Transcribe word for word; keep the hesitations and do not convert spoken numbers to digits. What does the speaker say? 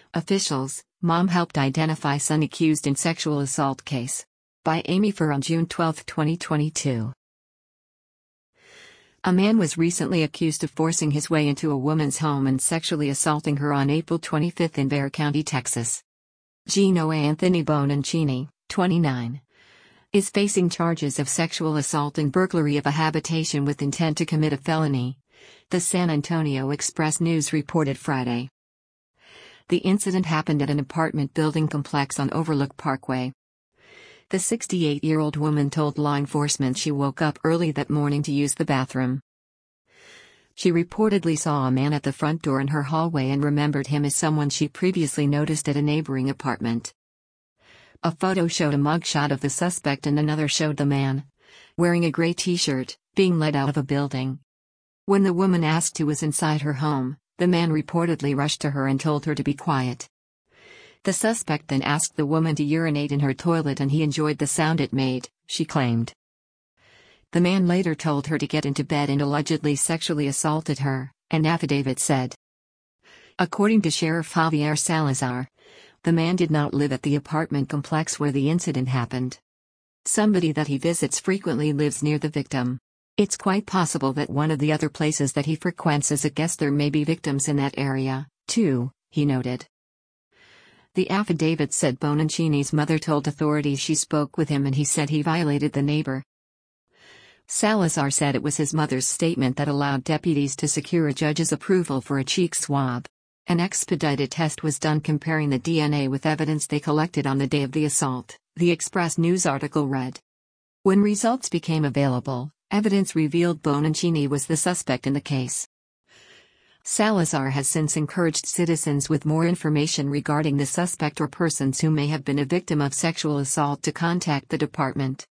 Officials, mom helped identify son accused in sexual assault case. By Amy Fur on June twelfth, twenty twenty-two. A man was recently accused of forcing his way into a woman's home and sexually assaulting her on April twenty-fifth in Bexar County, Texas. Gino Anthony Bonancini, twenty-nine, is facing charges of sexual assault and burglary of a habitation with intent to commit a felony, the San Antonio Express-News reported Friday. The incident happened at an apartment building complex on Overlook Parkway. The sixty-eight-year-old woman told law enforcement she woke up early that morning to use the bathroom. She reportedly saw a man at the front door in her hallway and remembered him as someone she previously noticed at a neighboring apartment. A photo showed a mugshot of the suspect and another showed the man, wearing a gray t-shirt, being led out of a building. When the woman asked who was inside her home, the man reportedly rushed to her and told her to be quiet. The suspect then asked the woman to urinate in her toilet and he enjoyed the sound it made, she claimed. The man later told her to get into bed and allegedly sexually assaulted her, an affidavit said. According to Sheriff Javier Salazar, the man did not live at the apartment complex where the incident happened. Somebody that he visits frequently lives near the victim. It's quite possible that one of the other places that he frequents as a guest there may be victims in that area, too, he noted. The affidavit said Bonancini's mother told authorities she spoke with him and he said he violated the neighbor. Salazar said it was his mother's statement that allowed deputies to secure a judge's approval for a cheek swab. An expedited test was done comparing the D N A with evidence they collected on the day of the assault, the Express-News article read. When results became available, evidence revealed Bonancini was the suspect in the case. Salazar has since encouraged citizens with more information regarding the suspect or persons who may have been a victim of sexual assault to contact the department.